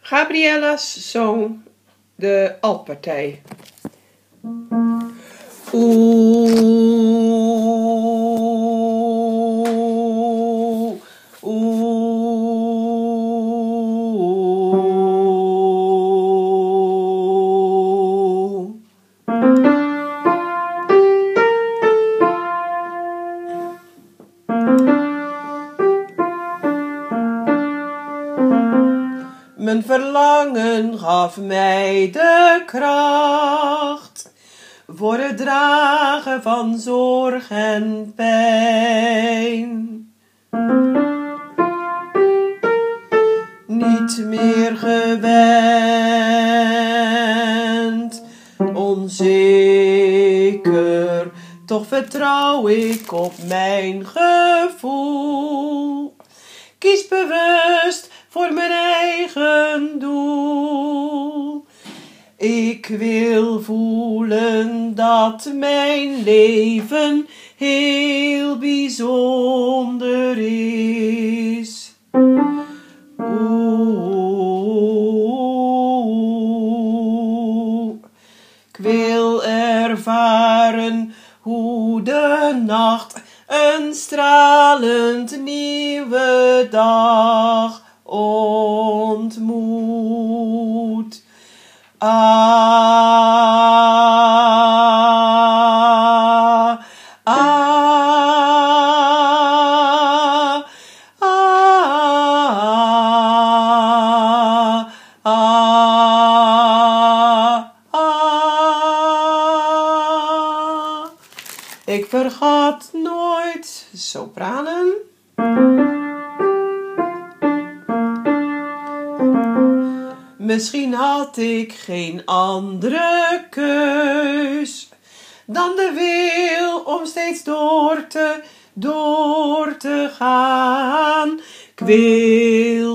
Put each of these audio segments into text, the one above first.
Gabriella's zoon, de altpartij. Oeh, oeh. Mijn verlangen gaf mij de kracht voor het dragen van zorg en pijn. Niet meer gewend, onzeker, toch vertrouw ik op mijn gevoel. Kies bewust voor mijn eigen doel. Ik wil voelen dat mijn leven heel bijzonder is. Oeh, ik wil ervaren hoe de nacht een stralend nieuwe dag ontmoet. Ah, ah, ah, ah, ah. Ik vergat nooit sopranen. Misschien had ik geen andere keus dan de wil om steeds door te gaan. Ik wil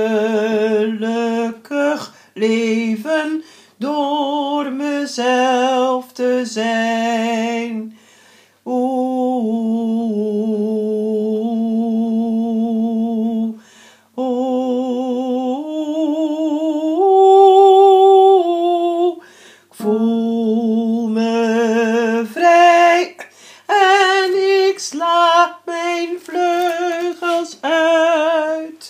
gelukkig leven door mezelf te zijn. Oeh, oeh, ik voel me vrij en ik sla mijn vleugels uit.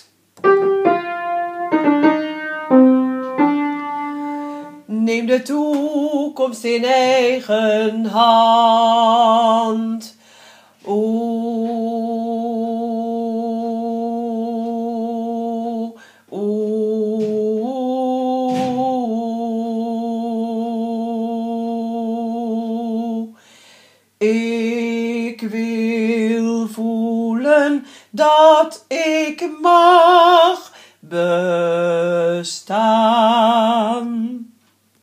Neem de toekomst in eigen hand. Oeh, oeh. Ik wil voelen dat ik mag bestaan.